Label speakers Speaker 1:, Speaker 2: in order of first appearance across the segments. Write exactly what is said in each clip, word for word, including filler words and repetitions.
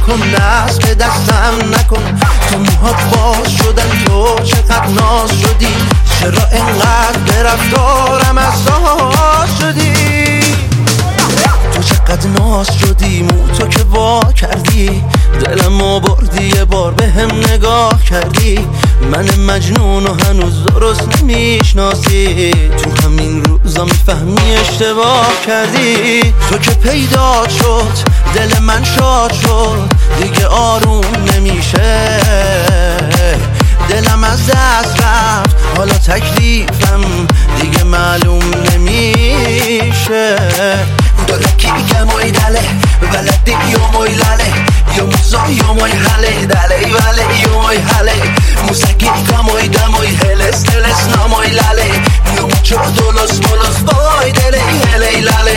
Speaker 1: نکن، دست به دستم نکن. تو موهات باز شدن، تو چقدر ناز شدی، چرا انقدر به رفتارم اساس شدی؟ تو چقدر ناز شدی، مو تو که وا کردی، دلمو بردی یه بار به هم نگاه کردی. من مجنون و هنوز درست نمیشناسی، تو همین روزا میفهمی اشتباه کردی. تو که پیدا شد دل من شاد شد، دیگه آروم نمیشه، دلم از دست رفت، حالا تکلیفم دیگه معلوم نمیشه. Dole che moi dale, valete io moi lale, io muso io moi hale, dale vale io moi hale, musaki moi da moi heles heles no moi lale, io mucho dolos dolos boy dele hele lale.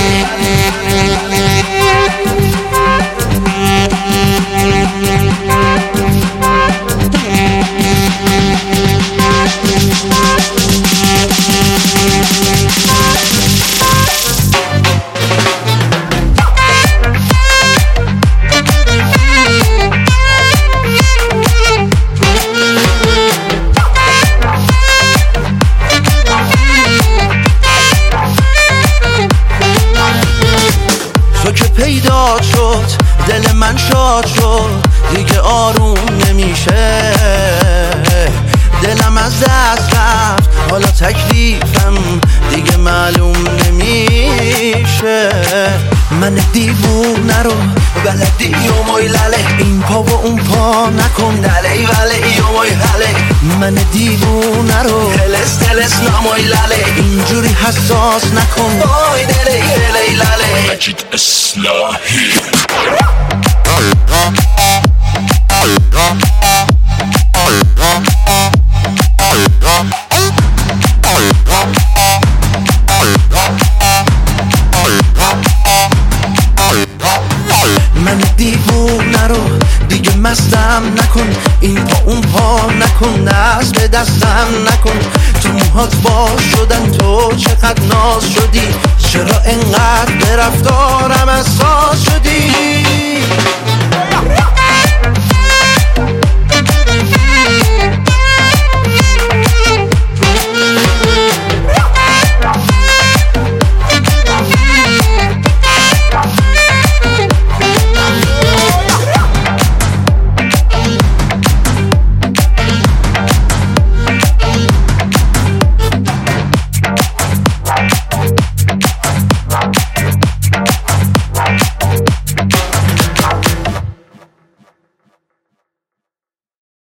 Speaker 1: پیدا شد دل من شاد شد، دیگه آروم نمیشه، دلم از دست رفت، حالا تکلیفم دیگه معلوم نمیشه. من دیوونه رو بلدی و مای لاله، این پا و اون پا نکن، دله وله و مای حله. من دیوونه رو هلس هلس نمای لاله، اینجوری حساس نکن، وای دله هله لاله.
Speaker 2: مجید اصلاحی
Speaker 1: من دیوونه رو دیگه مستم نکن، این پا اون پا نکن، دست به دستم نکن. تو موهات باز شدن، تو چقدر ناز شدی، چرا انقدر به رفتارم اساس شدی؟